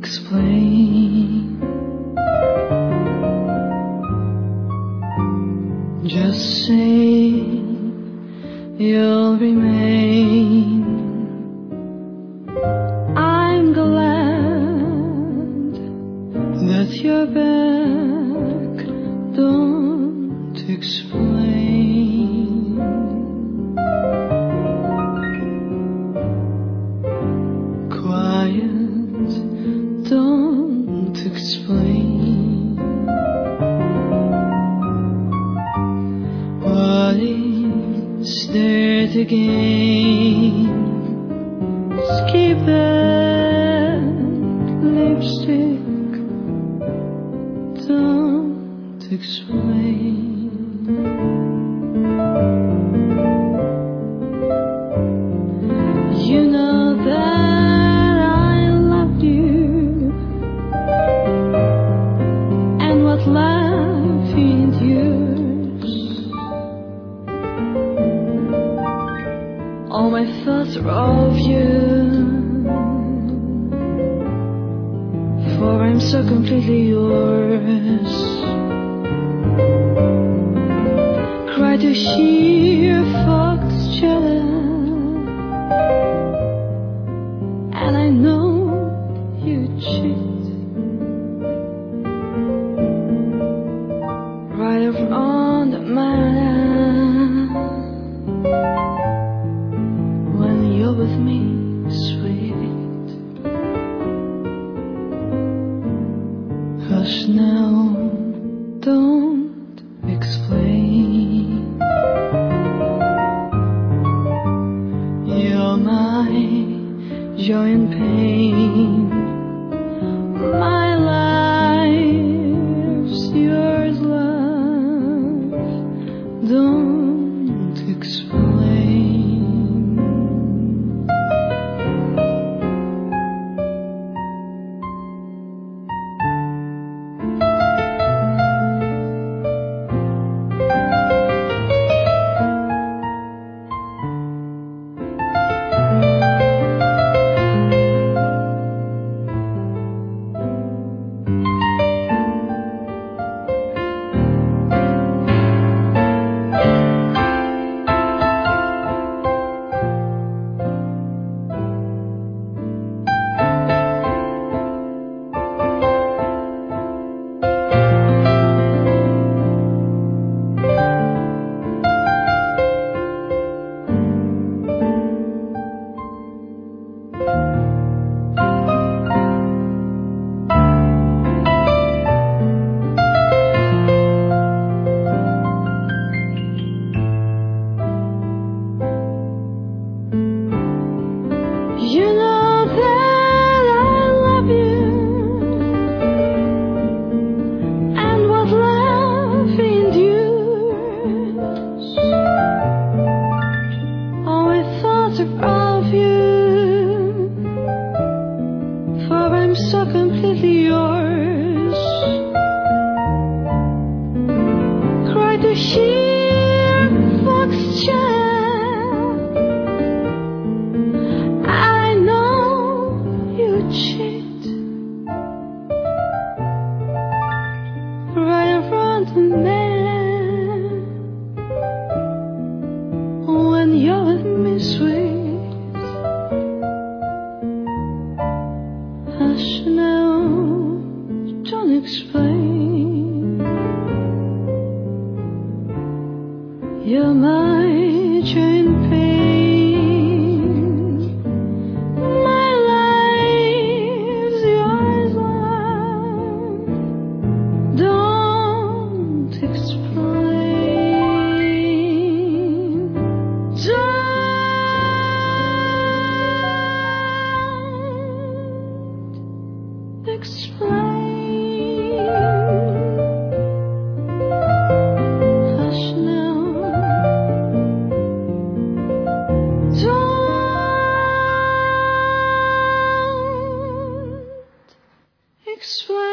explain. Just say you'll remain. I'm glad that you're back. Don't explain. Quiet, don't explain. What is there to gain? Skip that lipstick. Don't explain. You know that I loved you, and what love endures. All my thoughts are of you, for I'm so completely yours. Cry to hear fox jealous, and I know you cheat. Right over on the man when you're with me, sweet. Hush now, don't explain. You're my joy and pain. My life's yours, love. Don't explain. You know that I love you, and what love endures. All my thoughts are of you, for I'm so completely yours. Cry to hear fox chant. Cheat. Right around the man when you're with me, sweet. Hush now, don't explain. You're my joy and pain. Explain. Hush now. Don't explain.